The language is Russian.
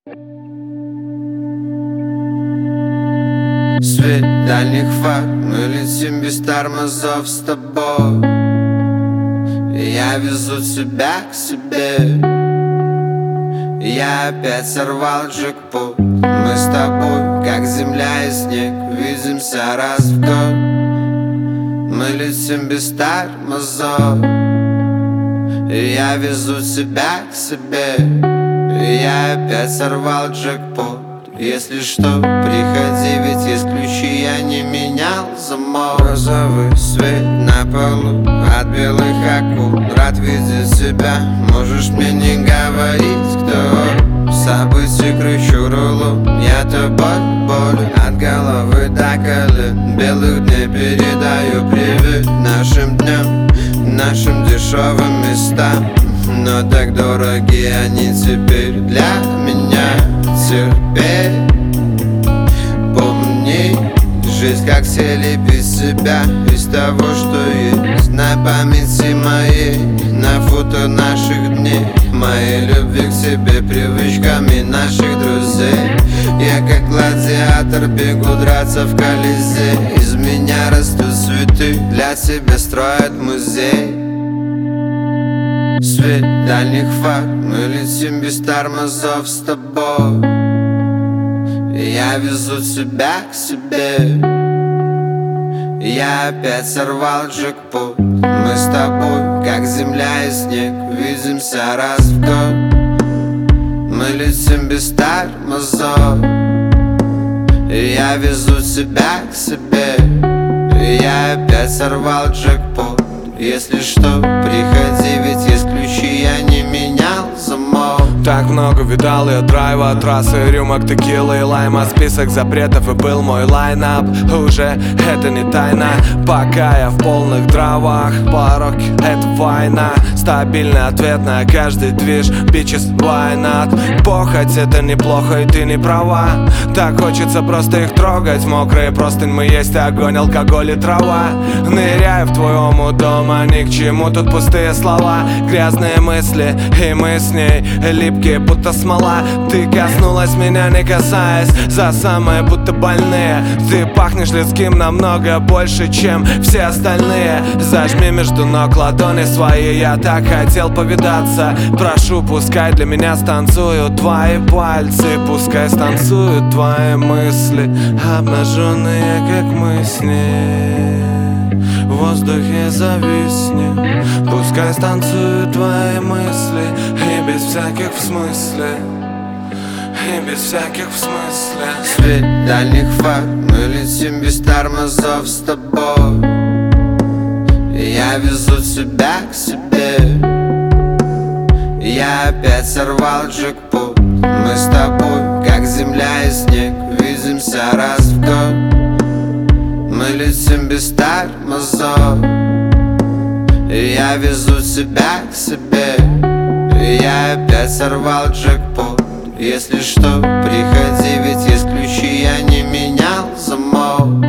Свет дальних фар, мы летим без тормозов с тобой. И я везу тебя к себе. Я опять сорвал джекпот. Мы с тобой, как земля и снег, видимся раз в год. Мы летим без тормозов. И я везу тебя к себе. И я опять сорвал джекпот. Если что, приходи, ведь есть ключи, я не менял замок. Розовый свет на полу от белых акул. Рад видеть тебя, можешь мне не говорить, кто. Событий кручу рулу, я тобой болен. От головы до колен, белых дней передаю привет нашим дням, нашим дешевым местам. Но так дороги они теперь для меня. Терпеть, помни, жизнь как слепить себя из того, что есть на памяти моей, на фото наших дней, моей любви к тебе, привычками наших друзей. Я как гладиатор бегу драться в Колизей. Из меня растут цветы, для тебя строят музей. Свет дальних фар, мы летим без тормозов с тобой. И я везу тебя к себе. Я опять сорвал джекпот. Мы с тобой, как земля и снег, видимся раз в год. Мы летим без тормозов. И я везу тебя к себе. И я опять сорвал джекпот. Если что, приходи, ведь есть ключи, я не менял замок. Так много видал я драйва, трассы, рюмок, текилы и лайма. Список запретов и был мой лайнап. Уже это не тайна, пока я в полных дровах. Порок — это война, стабильный ответ на каждый движ. Bitches, why not? Похоть — это неплохо, и ты не права. Так хочется просто их трогать. Мокрые простынь, мы есть огонь, алкоголь и трава. Ныряю в твой омут дома, ни к чему тут пустые слова. Грязные мысли, и мы с ней липкие, будто смола. Ты коснулась меня, не касаясь, за самые будто больные. Ты пахнешь людским намного больше, чем все остальные. Зажми между ног ладони свои, я так хотел повидаться. Прошу, пускай для меня станцуют твои пальцы. Пускай станцуют твои мысли, обнаженные, как мы с ней. В воздухе зависни. Пускай станцуют твои мысли. И без всяких в смысле. И без всяких в смысле. Свет дальних фар, мы летим без тормозов с тобой. И я везу тебя к себе. Я опять сорвал джекпот. Мы с тобой, как земля и снег, видимся раз в год. Мы летим без тормозов. И я везу тебя к себе. И я опять сорвал джекпот. Если что, приходи, ведь есть ключи, я не менял замок.